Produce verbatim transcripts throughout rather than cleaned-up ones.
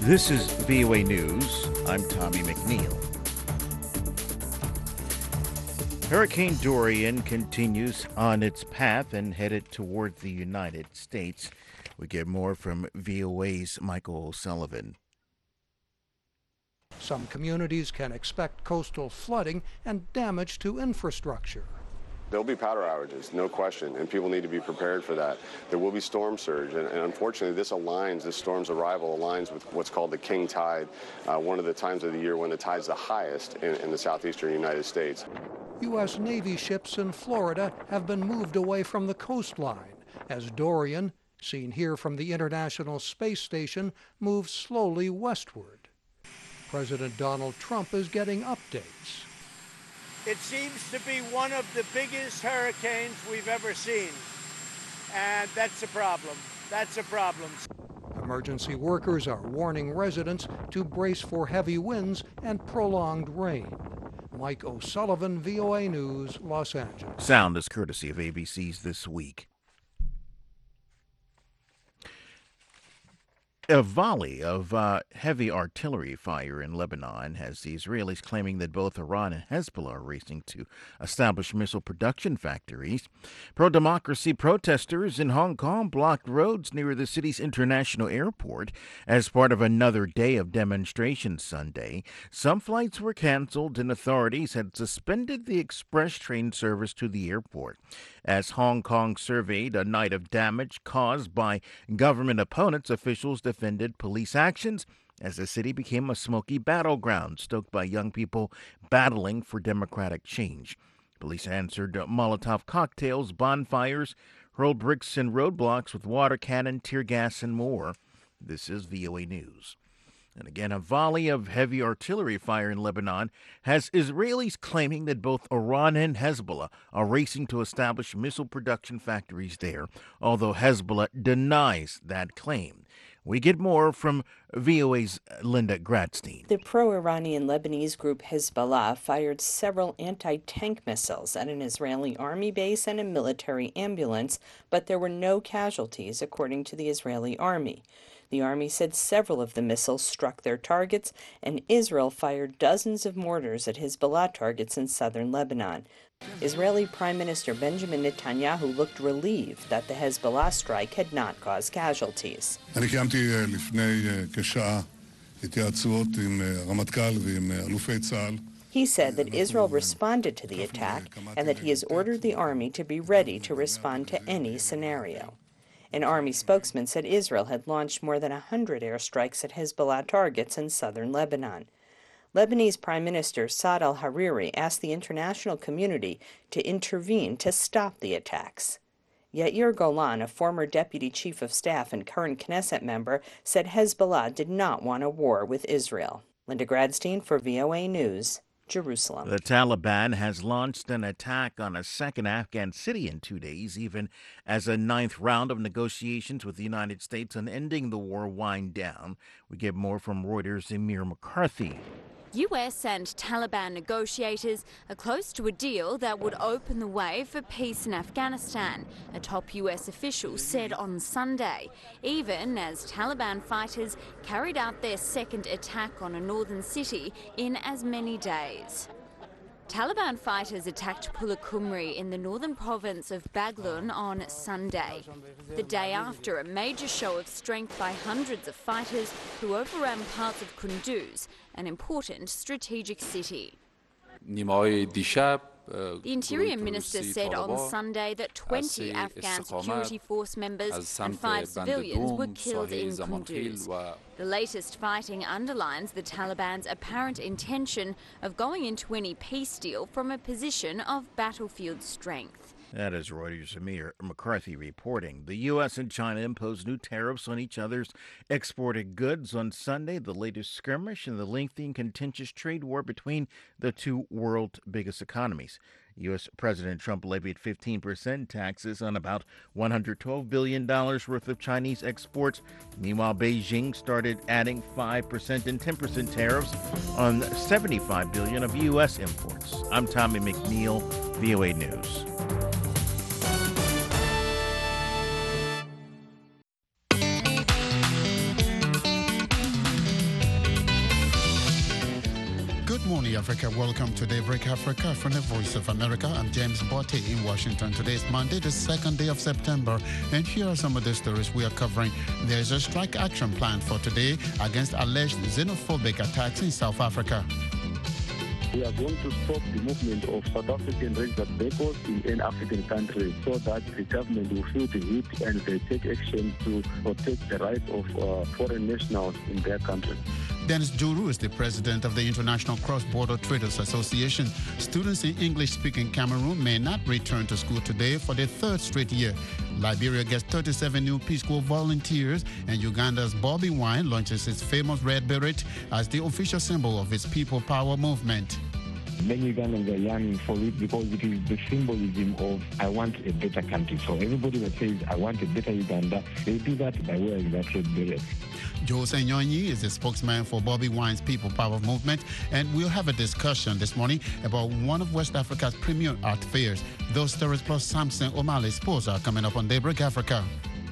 This is V O A News. I'm Tommy McNeil. Hurricane Dorian continues on its path and headed toward the United States. We get more from V O A's Michael O'Sullivan. Some communities can expect coastal flooding and damage to infrastructure. There'll be power outages, no question, and people need to be prepared for that. There will be storm surge, and, and unfortunately this aligns, this storm's arrival aligns with what's called the king tide, uh, one of the times of the year when the tide's the highest in, in the southeastern United States. U S Navy ships in Florida have been moved away from the coastline as Dorian, seen here from the International Space Station, moves slowly westward. President Donald Trump is getting updates. It seems to be one of the biggest hurricanes we've ever seen, and that's a problem. That's a problem. Emergency workers are warning residents to brace for heavy winds and prolonged rain. Mike O'Sullivan, V O A News, Los Angeles. Sound is courtesy of A B C's This Week. A volley of uh, heavy artillery fire in Lebanon has the Israelis claiming that both Iran and Hezbollah are racing to establish missile production factories. Pro-democracy protesters in Hong Kong blocked roads near the city's international airport as part of another day of demonstrations Sunday. Some flights were canceled and authorities had suspended the express train service to the airport as Hong Kong surveyed a night of damage caused by government opponents. Officials defended police actions as the city became a smoky battleground stoked by young people battling for democratic change. Police answered Molotov cocktails, bonfires, hurled bricks and roadblocks with water cannon, tear gas, and more. This is V O A News. And again, a volley of heavy artillery fire in Lebanon has Israelis claiming that both Iran and Hezbollah are racing to establish missile production factories there, although Hezbollah denies that claim. We get more from V O A's Linda Gradstein. The pro-Iranian Lebanese group Hezbollah fired several anti-tank missiles at an Israeli army base and a military ambulance, but there were no casualties, according to the Israeli army. The army said several of the missiles struck their targets, and Israel fired dozens of mortars at Hezbollah targets in southern Lebanon. Israeli Prime Minister Benjamin Netanyahu looked relieved that the Hezbollah strike had not caused casualties. He said that Israel responded to the attack and that he has ordered the army to be ready to respond to any scenario. An army spokesman said Israel had launched more than one hundred airstrikes at Hezbollah targets in southern Lebanon. Lebanese Prime Minister Saad al-Hariri asked the international community to intervene to stop the attacks. Yair Golan, a former deputy chief of staff and current Knesset member, said Hezbollah did not want a war with Israel. Linda Gradstein for V O A News, Jerusalem. The Taliban has launched an attack on a second Afghan city in two days, even as a ninth round of negotiations with the United States on ending the war wind down. We get more from Reuters' Amir McCarthy. U S and Taliban negotiators are close to a deal that would open the way for peace in Afghanistan, a top U S official said on Sunday, even as Taliban fighters carried out their second attack on a northern city in as many days. Taliban fighters attacked Pulakumri in the northern province of Baghlan on Sunday, the day after a major show of strength by hundreds of fighters who overran parts of Kunduz, an important strategic city. The Interior Minister said on Sunday that twenty Afghan security force members and five civilians were killed in Kunduz. The latest fighting underlines the Taliban's apparent intention of going into any peace deal from a position of battlefield strength. That is Reuters' Amir McCarthy reporting. The U S and China imposed new tariffs on each other's exported goods on Sunday, the latest skirmish in the lengthy and contentious trade war between the two world's biggest economies. U S. President Trump levied fifteen percent taxes on about one hundred twelve billion dollars worth of Chinese exports. Meanwhile, Beijing started adding five percent and ten percent tariffs on seventy-five billion dollars of U S imports. I'm Tommy McNeil, V O A News. morning, Africa. Welcome to Daybreak Africa from the Voice of America. I'm James Botte in Washington. Today is Monday, the second day of September, and here are some of the stories we are covering. There's a strike action plan for today against alleged xenophobic attacks in South Africa. We are going to stop the movement of South African registered vehicles in any African country so that the government will feel the heat and they take action to protect the rights of uh, foreign nationals in their country. Dennis Juru is the president of the International Cross-Border Traders Association. Students in English-speaking Cameroon may not return to school today for the third straight year. Liberia gets thirty-seven new Peace Corps volunteers, and Uganda's Bobby Wine launches its famous red beret as the official symbol of its people power movement. Many Ugandans are yearning for it because it is the symbolism of I want a better country. So everybody that says I want a better Uganda, they do that by wearing that red beret. Jose Nyonyi is the spokesman for Bobby Wine's People Power movement, and we'll have a discussion this morning about one of West Africa's premier art fairs. Those stories plus Samson O'Malley's sports are coming up on Daybreak Africa.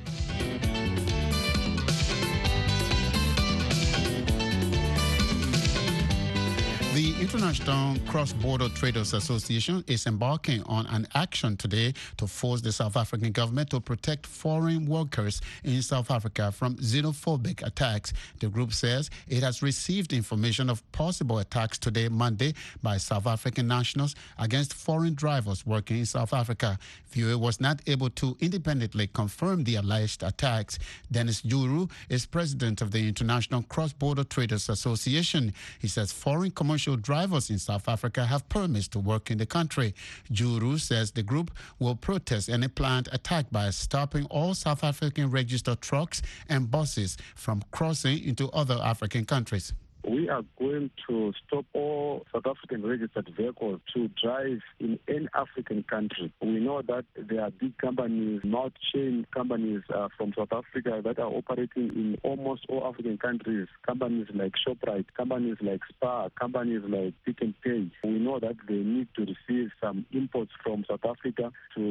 The International Cross-Border Traders Association is embarking on an action today to force the South African government to protect foreign workers in South Africa from xenophobic attacks. The group says it has received information of possible attacks today, Monday, by South African nationals against foreign drivers working in South Africa. V O A was not able to independently confirm the alleged attacks. Dennis Juru is president of the International Cross-Border Traders Association. He says foreign commercial drivers in South Africa have permits to work in the country. Juru says the group will protest any planned attack by stopping all South African registered trucks and buses from crossing into other African countries. We are going to stop all South African registered vehicles to drive in any African country. We know that there are big companies, not chain companies uh, from South Africa that are operating in almost all African countries. Companies like Shoprite, companies like Spar, companies like Pick n Pay. We know that they need to receive some imports from South Africa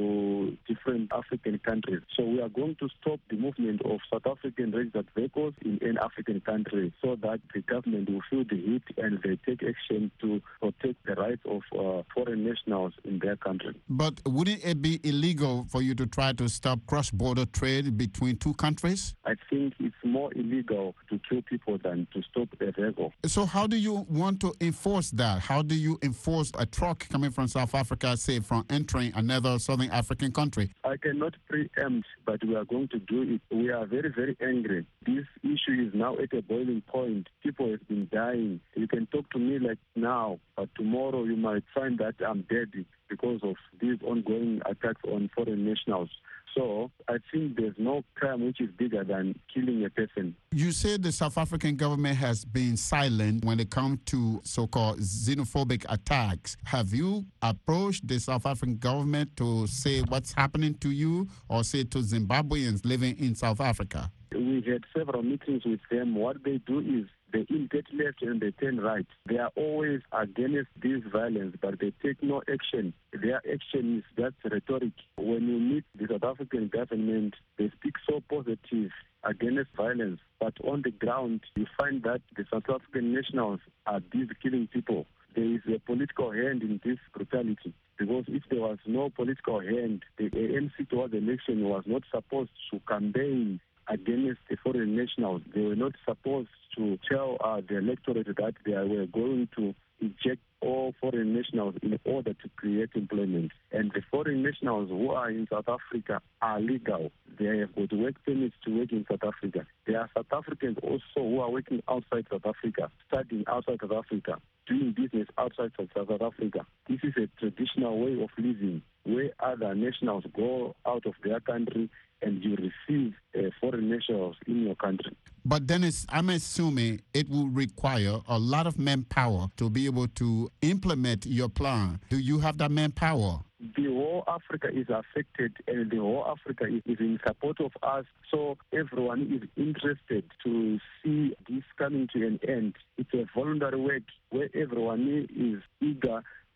to different African countries. So we are going to stop the movement of South African registered vehicles in any African country so that the government will feel the heat and they take action to protect the rights of uh, foreign nationals in their country. But wouldn't it be illegal for you to try to stop cross-border trade between two countries? I think it's more illegal to kill people than to stop a vehicle. So how do you want to enforce that? How do you enforce a truck coming from South Africa, say, from entering another Southern African country? I cannot preempt, but we are going to do it. We are very, very angry. This issue is now at a boiling point. People have been dying. You can talk to me like now, but tomorrow you might find that I'm dead because of these ongoing attacks on foreign nationals. So I think there's no crime which is bigger than killing a person. You said the South African government has been silent when it comes to so-called xenophobic attacks. Have you approached the South African government to say what's happening to you or say to Zimbabweans living in South Africa? We had several meetings with them. What they do is they get left and they turn right. They are always against this violence, but they take no action. Their action is just rhetoric. When you meet the South African government, they speak so positive against violence, but on the ground, you find that the South African nationals are busy killing people. There is a political hand in this brutality, because if there was no political hand, the A N C towards the election was not supposed to campaign against the foreign nationals. They were not supposed to tell uh, the electorate that they were going to eject all foreign nationals in order to create employment. And the foreign nationals who are in South Africa are legal. They have got work permits to work in South Africa. There are South Africans also who are working outside South Africa, studying outside South Africa, doing business outside South Africa. This is a traditional way of living where other nationals go out of their country and you receive uh, foreign nationals in your country. But Dennis, I'm assuming it will require a lot of manpower to be able to implement your plan. Do you have that manpower? The whole Africa is affected and the whole Africa is, is in support of us. So everyone is interested to see this coming to an end. It's a voluntary work where everyone is eager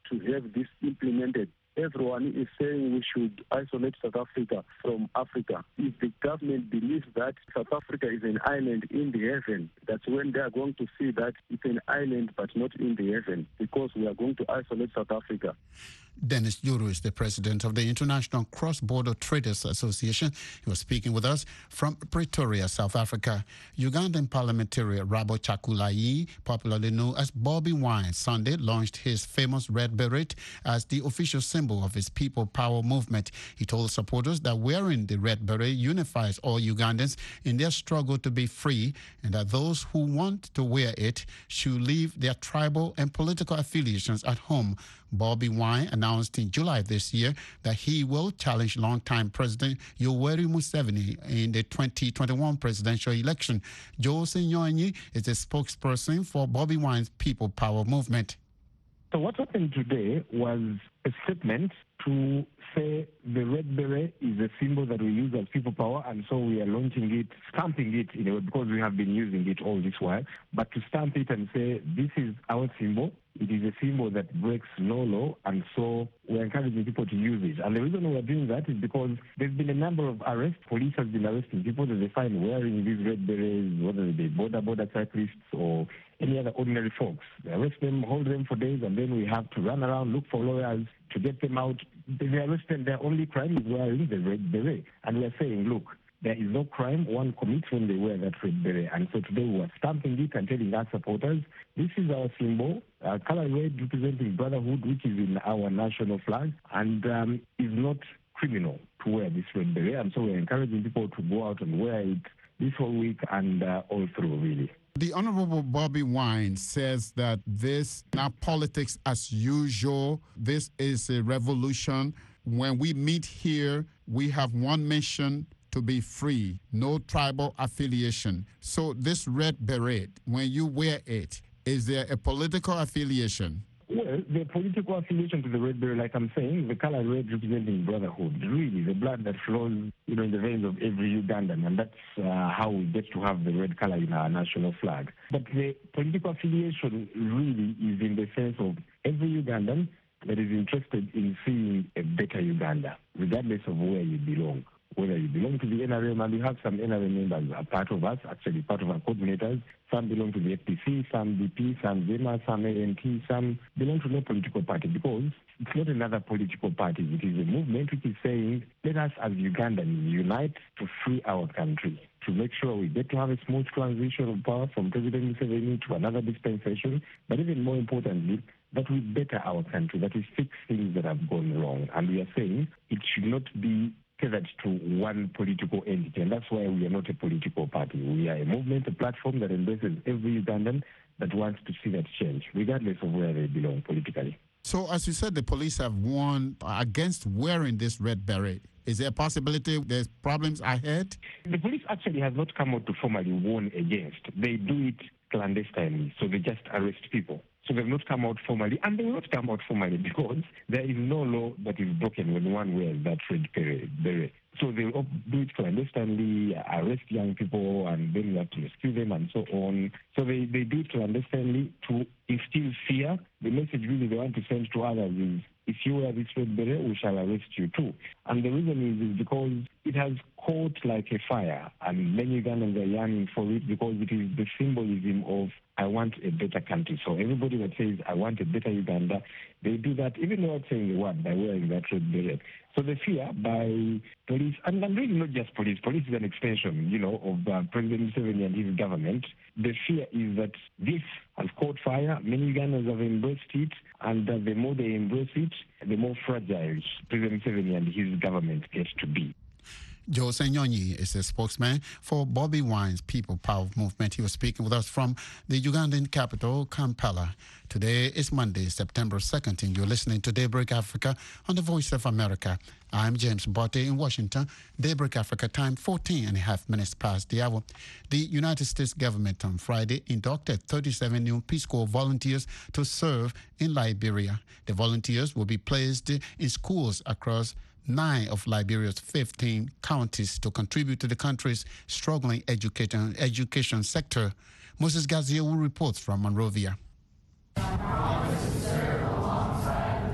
to have this implemented. Everyone is saying we should isolate South Africa from Africa. If the government believes that South Africa is an island in the heaven, that's when they are going to see that it's an island but not in the heaven, because we are going to isolate South Africa. Dennis Juru is the president of the International Cross-Border Traders Association. He was speaking with us from Pretoria, South Africa. Ugandan parliamentarian Rabo Chakulai, popularly known as Bobby Wine, Sunday launched his famous red beret as the official symbol of his People Power movement. He told supporters that wearing the red beret unifies all Ugandans in their struggle to be free, and that those who want to wear it should leave their tribal and political affiliations at home. Bobby Wine announced in July this year that he will challenge longtime President Yoweri Museveni in the twenty twenty-one presidential election. Jose Nyonyi is the spokesperson for Bobby Wine's People Power movement. So what happened today was a statement to say the red beret is a symbol that we use as people power, and so we are launching it, stamping it in a way, because we have been using it all this while, but to stamp it and say this is our symbol. It is a symbol that breaks no law, and so we're encouraging people to use it. And the reason we're doing that is because there's been a number of arrests. Police has been arresting people that they find wearing these red berets, whether they be border border cyclists or any other ordinary folks. They arrest them, hold them for days, and then we have to run around, look for lawyers to get them out. They arrest them. Their only crime is wearing the red beret. And we're saying, look, there is no crime one commits when they wear that red beret. And so today we are stamping it and telling our supporters, this is our symbol, uh, color red representing brotherhood, which is in our national flag, and um, is not criminal to wear this red beret. And so we're encouraging people to go out and wear it this whole week and uh, all through, really. The Honorable Bobby Wine says that this not politics as usual. This is a revolution. When we meet here, we have one mission: to be free, no tribal affiliation. So this red beret, when you wear it, is there a political affiliation? Well, the political affiliation to the red beret, like I'm saying, the color red representing brotherhood, really the blood that flows, you know, in the veins of every Ugandan, and that's uh, how we get to have the red color in our national flag. But the political affiliation really is in the sense of every Ugandan that is interested in seeing a better Uganda, regardless of where you belong. Whether you belong to the N R M, and we have some N R M members are part of us, actually part of our coordinators. Some belong to the F P C, some D P, some ZEMA, some A N T, some belong to no political party, because it's not another political party. It is a movement which is saying, let us as Ugandans unite to free our country, to make sure we get to have a smooth transition of power from President Museveni to another dispensation, but even more importantly, that we better our country, that we fix things that have gone wrong. And we are saying it should not be tethered to one political entity, and that's why we are not a political party. We are a movement, a platform that embraces every Ugandan that wants to see that change, regardless of where they belong politically. So, as you said, the police have warned against wearing this red beret. Is there a possibility there's problems ahead? The police actually have not come out to formally warn against. They do it clandestinely, so they just arrest people. So they've not come out formally, and they will not come out formally because there is no law that is broken when one wears that red beret. So they'll do it clandestinely, arrest young people, and then we have to rescue them and so on. So they, they do it clandestinely to instill fear. The message really they want to send to others is, if you wear this red beret, we shall arrest you too. And the reason is, is because it has caught like a fire, and many Ugandans are yearning for it because it is the symbolism of I want a better country. So everybody that says I want a better Uganda, they do that even without saying the word, by wearing that red beret. So the fear by police, and, and really not just police, police is an extension, you know, of uh, President Museveni and his government. The fear is that this has caught fire. Many Ugandans have embraced it, and uh, the more they embrace it, the more fragile President Museveni and his government gets to be. Jose Nyonyi is a spokesman for Bobby Wine's People Power movement. He was speaking with us from the Ugandan capital, Kampala. Today is Monday, September second, and you're listening to Daybreak Africa on the Voice of America. I'm James Botte in Washington. Daybreak Africa time, fourteen and a half minutes past the hour. The United States government on Friday inducted thirty-seven new Peace Corps volunteers to serve in Liberia. The volunteers will be placed in schools across nine of Liberia's fifteen counties to contribute to the country's struggling education, education sector. Moses Gazio reports from Monrovia. To serve alongside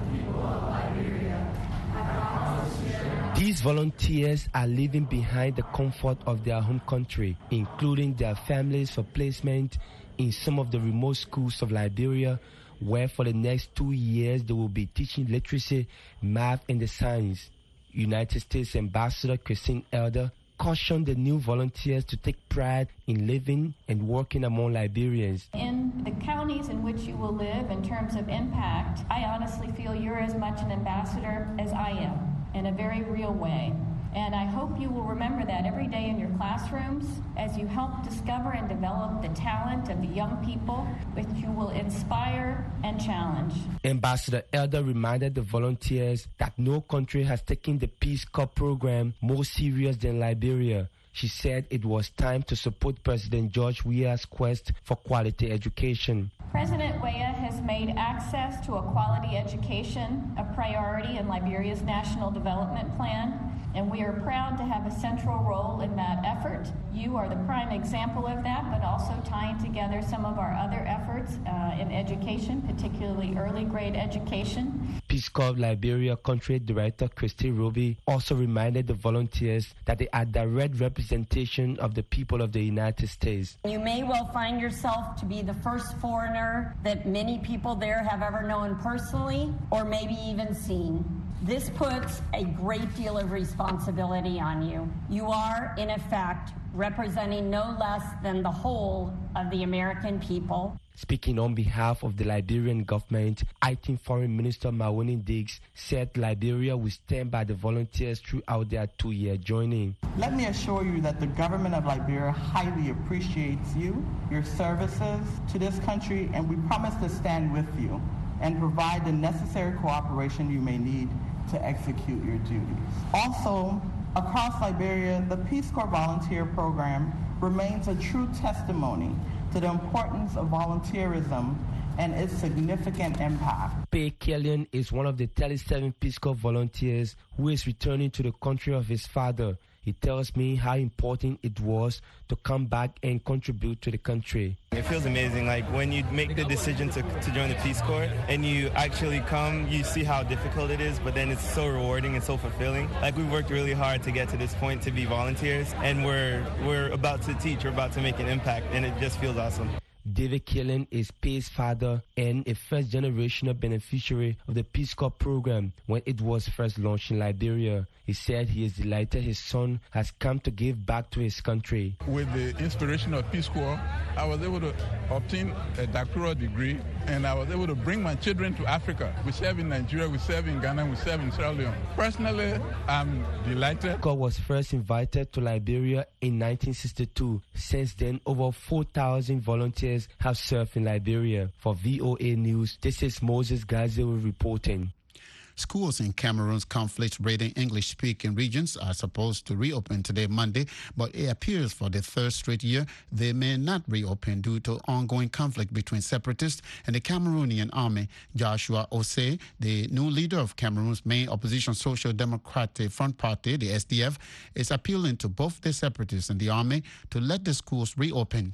These volunteers are leaving behind the comfort of their home country, including their families, for placement in some of the remote schools of Liberia, where for the next two years they will be teaching literacy, math, and the science. United States Ambassador Christine Elder cautioned the new volunteers to take pride in living and working among Liberians. In the counties in which you will live, in terms of impact, I honestly feel you're as much an ambassador as I am, in a very real way. And I hope you will remember that every day in your classrooms as you help discover and develop the talent of the young people which you will inspire and challenge. Ambassador Elder reminded the volunteers that no country has taken the Peace Corps program more serious than Liberia. She said it was time to support President George Weah's quest for quality education. President Weah has made access to a quality education a priority in Liberia's National Development Plan, and we are proud to have a central role in that effort. You are the prime example of that, but also tying together some of our other efforts uh, in education, particularly early grade education. Peace Corps Liberia Country Director Christy Ruby also reminded the volunteers that they are direct representation of the people of the United States. You may well find yourself to be the first foreigner that many people there have ever known personally, or maybe even seen. This puts a great deal of responsibility on you. You are, in effect, representing no less than the whole of the American people. Speaking on behalf of the Liberian government, Acting Foreign Minister Mawoni Diggs said Liberia will stand by the volunteers throughout their two-year journey. Let me assure you that the government of Liberia highly appreciates you, your services to this country, and we promise to stand with you and provide the necessary cooperation you may need to execute your duties. Also, across Liberia, the Peace Corps Volunteer Program remains a true testimony to the importance of volunteerism and its significant impact. Pei Killian is one of the thirty-seven Peace Corps volunteers who is returning to the country of his father. He tells me how important it was to come back and contribute to the country. It feels amazing. Like when you make the decision to, to join the Peace Corps and you actually come, you see how difficult it is, but then it's so rewarding and so fulfilling. Like we've worked really hard to get to this point to be volunteers, and we're we're about to teach, we're about to make an impact, and it just feels awesome. David Killen is Pei's father and a first-generational beneficiary of the Peace Corps program when it was first launched in Liberia. He said he is delighted his son has come to give back to his country. With the inspiration of Peace Corps, I was able to obtain a doctoral degree, and I was able to bring my children to Africa. We serve in Nigeria, we serve in Ghana, we serve in Sierra Leone. Personally, I'm delighted. Peace Corps was first invited to Liberia in nineteen sixty-two. Since then, over four thousand volunteers have served in Liberia. For V O A News, this is Moses Gazel reporting. Schools in Cameroon's conflict-ridden English-speaking regions are supposed to reopen today, Monday, but it appears for the third straight year they may not reopen due to ongoing conflict between separatists and the Cameroonian army. Joshua Osei, the new leader of Cameroon's main opposition Social Democratic Front Party, the S D F, is appealing to both the separatists and the army to let the schools reopen.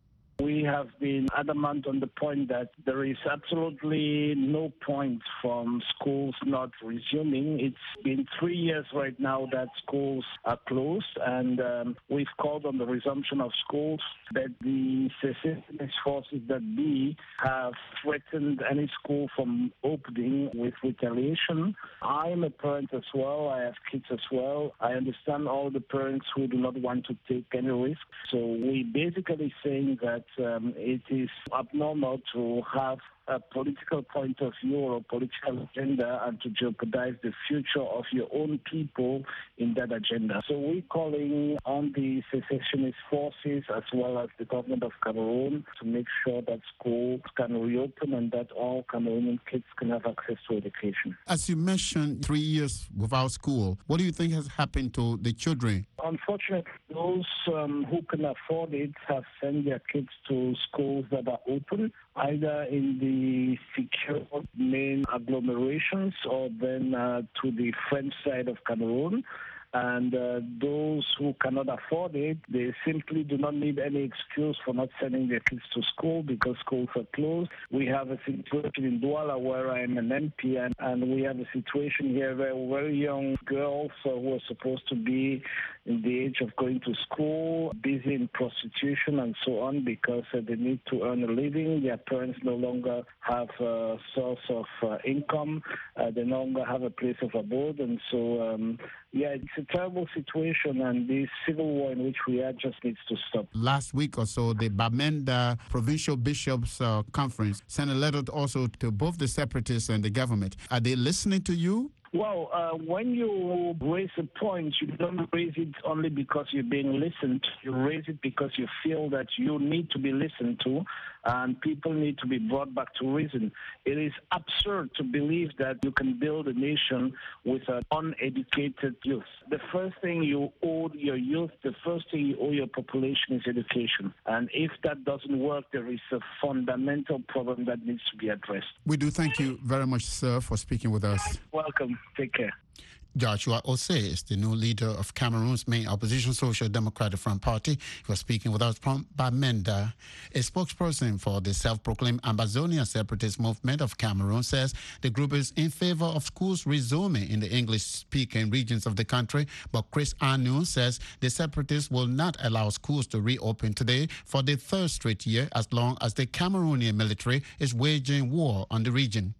We have been adamant on the point that there is absolutely no point from schools not resuming. It's been three years right now that schools are closed, and um, we've called on the resumption of schools, that the secessionist forces that be have threatened any school from opening with retaliation. I am a parent as well. I have kids as well. I understand all the parents who do not want to take any risk. So we basically saying that Um, it is abnormal to have a political point of view or a political agenda and to jeopardize the future of your own people in that agenda. So we're calling on the secessionist forces as well as the government of Cameroon to make sure that schools can reopen and that all Cameroonian kids can have access to education. As you mentioned, three years without school, what do you think has happened to the children? Unfortunately, those um, who can afford it have sent their kids to schools that are open, either in the secure main agglomerations or then uh, to the French side of Cameroon. And uh, those who cannot afford it, they simply do not need any excuse for not sending their kids to school because schools are closed. We have a situation in Douala where I'm an M P, and, and we have a situation here where very young girls uh, who are supposed to be in the age of going to school, busy in prostitution and so on because uh, they need to earn a living. Their parents no longer have a source of uh, income. Uh, they no longer have a place of abode. And so, um, yeah, it's a terrible situation, and this civil war in which we are just needs to stop. Last week or so, the Bamenda Provincial Bishops uh, Conference sent a letter also to both the separatists and the government. Are they listening to you? Well, uh, when you raise a point, you don't raise it only because you're being listened. You raise it because you feel that you need to be listened to and people need to be brought back to reason. It is absurd to believe that you can build a nation with an uneducated youth. The first thing you owe your youth, the first thing you owe your population is education. And if that doesn't work, there is a fundamental problem that needs to be addressed. We do thank you very much, sir, for speaking with us. Welcome. Take care. Joshua Osei is the new leader of Cameroon's main opposition Social Democratic Front Party. He was speaking with us from Bamenda. A spokesperson for the self-proclaimed Ambazonia separatist movement of Cameroon says the group is in favor of schools resuming in the English-speaking regions of the country, but Chris Anu says the separatists will not allow schools to reopen today for the third straight year as long as the Cameroonian military is waging war on the region.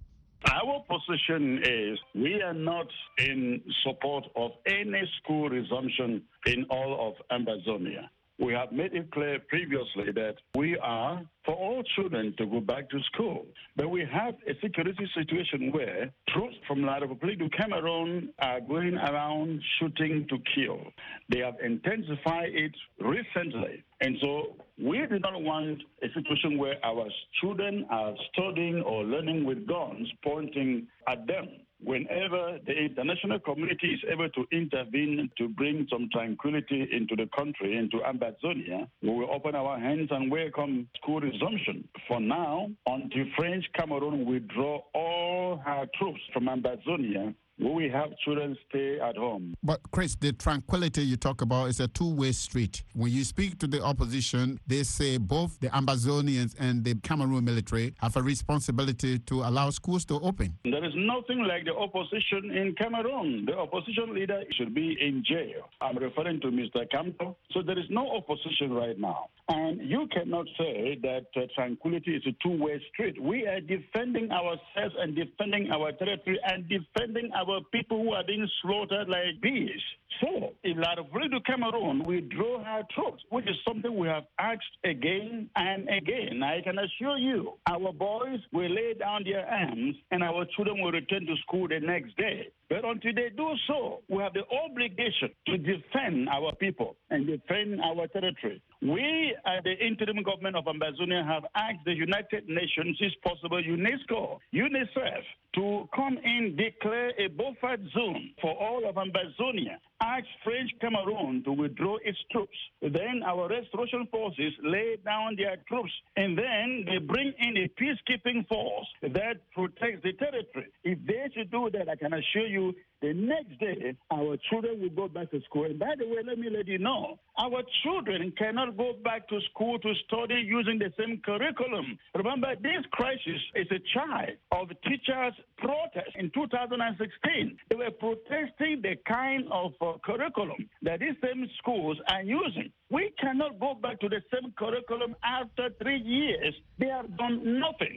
Our position is we are not in support of any school resumption in all of Ambazonia. We have made it clear previously that we are for all children to go back to school. But we have a security situation where troops from La République du Cameroon are going around shooting to kill. They have intensified it recently. And so we do not want a situation where our children are studying or learning with guns pointing at them. Whenever the international community is able to intervene to bring some tranquility into the country, into Ambazonia, we will open our hands and welcome school resumption. For now, until French Cameroon withdraw all her troops from Ambazonia, we have children stay at home. But Chris, the tranquility you talk about is a two-way street. When you speak to the opposition, they say both the Ambazonians and the Cameroon military have a responsibility to allow schools to open. There is nothing like the opposition in Cameroon. The opposition leader should be in jail. I'm referring to Mister Campo. So there is no opposition right now. And you cannot say that uh, tranquility is a two-way street. We are defending ourselves and defending our territory and defending our people who are being slaughtered like bees. So, in La République du Cameroon, we draw our troops, which is something we have asked again and again. I can assure you, our boys will lay down their arms and our children will return to school the next day. But until they do so, we have the obligation to defend our people and defend our territory. We, at the interim government of Ambazonia, have asked the United Nations, if possible, UNESCO, UNICEF, to come in, declare a buffer zone for all of Ambazonia, ask French Cameroon to withdraw its troops. Then our restoration forces lay down their troops, and then they bring in a peacekeeping force that protects the territory. If they should do that, I can assure you, the next day, our children will go back to school. And by the way, let me let you know, our children cannot go back to school to study using the same curriculum. Remember, this crisis is a child of teachers' protest in two thousand sixteen. They were protesting the kind of uh, curriculum that these same schools are using. We cannot go back to the same curriculum after three years. They have done nothing.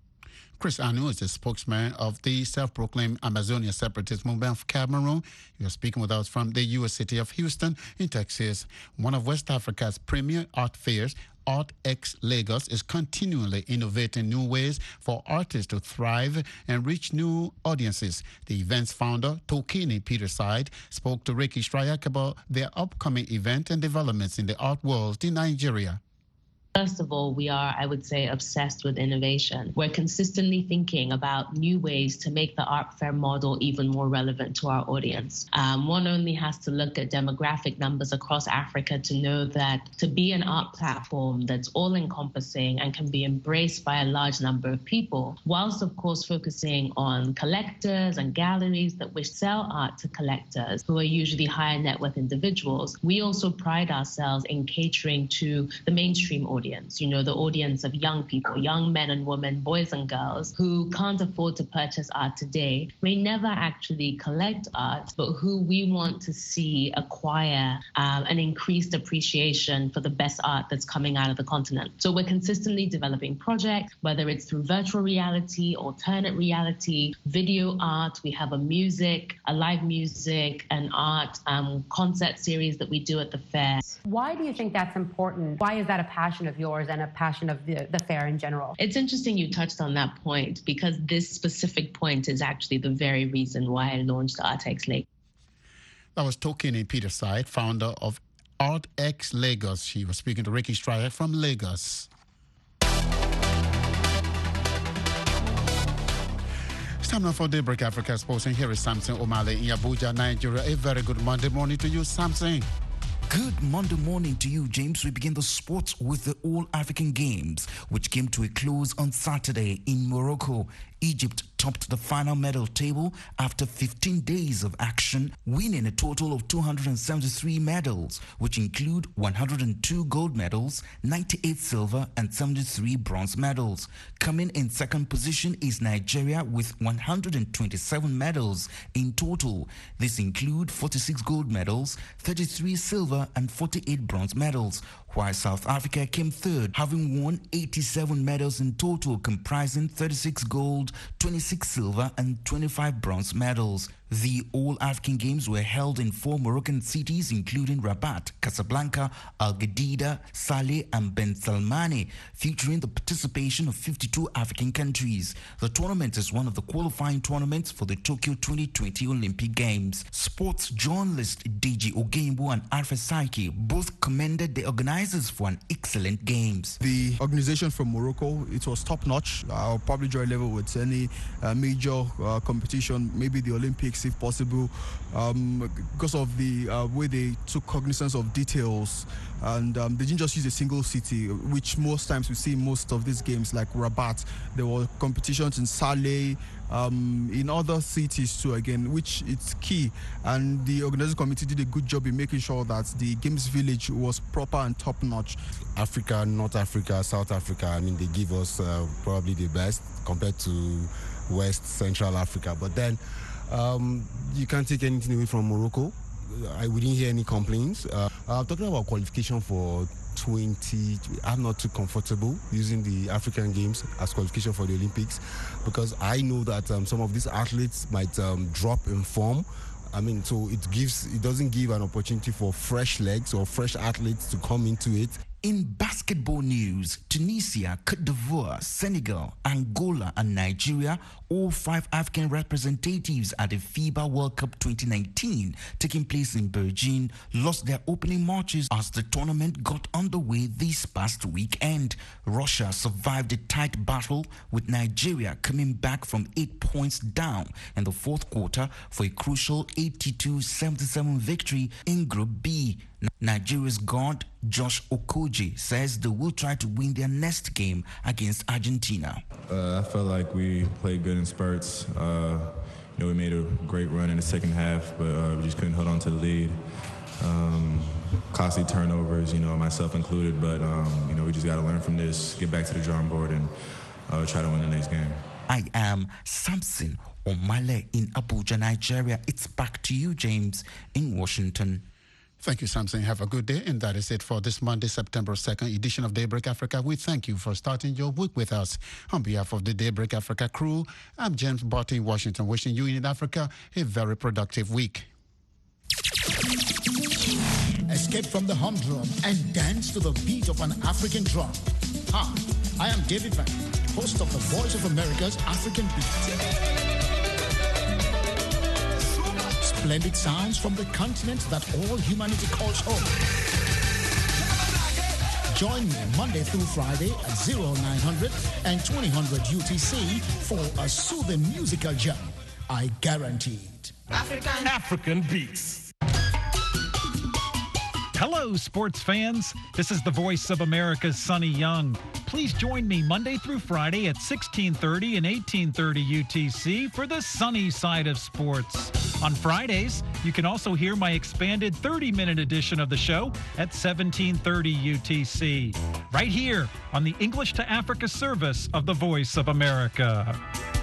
Chris Anu is the spokesman of the self-proclaimed Amazonia separatist movement of Cameroon. He was speaking with us from the U S city of Houston in Texas. One of West Africa's premier art fairs, ArtX Lagos, is continually innovating new ways for artists to thrive and reach new audiences. The event's founder, Tokini Peterside, spoke to Ricky Strayak about their upcoming event and developments in the art world in Nigeria. First of all, we are, I would say, obsessed with innovation. We're consistently thinking about new ways to make the art fair model even more relevant to our audience. Um, one only has to look at demographic numbers across Africa to know that to be an art platform that's all-encompassing and can be embraced by a large number of people, whilst of course focusing on collectors and galleries that wish to sell art to collectors who are usually higher net worth individuals, we also pride ourselves in catering to the mainstream audience. You know, the audience of young people, young men and women, boys and girls who can't afford to purchase art today, may never actually collect art, but who we want to see acquire um, an increased appreciation for the best art that's coming out of the continent. So we're consistently developing projects, whether it's through virtual reality, alternate reality, video art. We have a music, a live music, an art um, concert series that we do at the fair. Why do you think that's important? Why is that a passion of yours and a passion of the, the fair in general? It's interesting you touched on that point, because this specific point is actually the very reason why I launched Artex Lagos. That was Tokini Peterside, founder of Artex Lagos. She was speaking to Ricky Stryer from Lagos. It's time now for Daybreak Africa Sports, and here is Samson Omale in Abuja, Nigeria. A very good Monday morning to you, Samson. Good Monday morning to you, James. We begin the sports with the All-African Games, which came to a close on Saturday in Morocco. Egypt topped the final medal table after fifteen days of action, winning a total of two hundred seventy-three medals, which include one hundred two gold medals, ninety-eight silver and seventy-three bronze medals. Coming in second position is Nigeria with one hundred twenty-seven medals in total. This include forty-six gold medals, thirty-three silver and forty-eight bronze medals, while South Africa came third, having won eighty-seven medals in total, comprising thirty-six gold, twenty-six silver and twenty-five bronze medals. The All-African Games were held in four Moroccan cities, including Rabat, Casablanca, Al Gadida, Saleh and Ben Salmane, featuring the participation of fifty-two African countries. The tournament is one of the qualifying tournaments for the Tokyo twenty twenty Olympic Games. Sports journalist Deji Ogenbo and Alpha Saiki both commended the organizers for an excellent games. The organization from Morocco, it was top-notch. I'll probably draw a level with any uh, major uh, competition, maybe the Olympics if possible, um, because of the uh, way they took cognizance of details, and um, they didn't just use a single city, which most times we see in most of these games, like Rabat. There were competitions in Saleh, um, in other cities too, again, which it's key, and the organizing committee did a good job in making sure that the games village was proper and top-notch. Africa, North Africa, South Africa, I mean, they give us uh, probably the best compared to West Central Africa, but then Um, you can't take anything away from Morocco. I we didn't hear any complaints. Uh, uh, talking about qualification for twenty, I'm not too comfortable using the African Games as qualification for the Olympics, because I know that um, some of these athletes might um, drop in form. I mean, so it gives, it doesn't give an opportunity for fresh legs or fresh athletes to come into it. In basketball news, Tunisia, Cote d'Ivoire, Senegal, Angola and Nigeria, all five African representatives at the FIBA World Cup twenty nineteen, taking place in Beijing, lost their opening matches as the tournament got underway this past weekend. Russia survived a tight battle, with Nigeria coming back from eight points down in the fourth quarter for a crucial eighty-two seventy-seven victory in Group B. Nigeria's guard Josh Okoji says they will try to win their next game against Argentina. Uh, I felt like we played good in spurts. Uh, you know, we made a great run in the second half, but uh, we just couldn't hold on to the lead. Um, costly turnovers, you know, myself included, but um, you know, we just got to learn from this, get back to the drawing board, and uh, try to win the next game. I am Samson Omale in Abuja, Nigeria. It's back to you, James, in Washington. Thank you, Samson. Have a good day. And that is it for this Monday, September second edition of Daybreak Africa. We thank you for starting your week with us. On behalf of the Daybreak Africa crew, I'm James Barton in Washington, wishing you in Africa a very productive week. Escape from the humdrum and dance to the beat of an African drum. Hi, I am David Van, host of the Voice of America's African Beat. Splendid sounds from the continent that all humanity calls home. Join me Monday through Friday at oh nine hundred and twenty hundred U T C for a soothing musical jam. I guarantee it. African African Beats. Hello, sports fans. This is the voice of America's Sonny Young. Please join me Monday through Friday at sixteen thirty and eighteen thirty U T C for the sunny side of sports. On Fridays, you can also hear my expanded thirty-minute edition of the show at seventeen thirty U T C, right here on the English to Africa service of the Voice of America.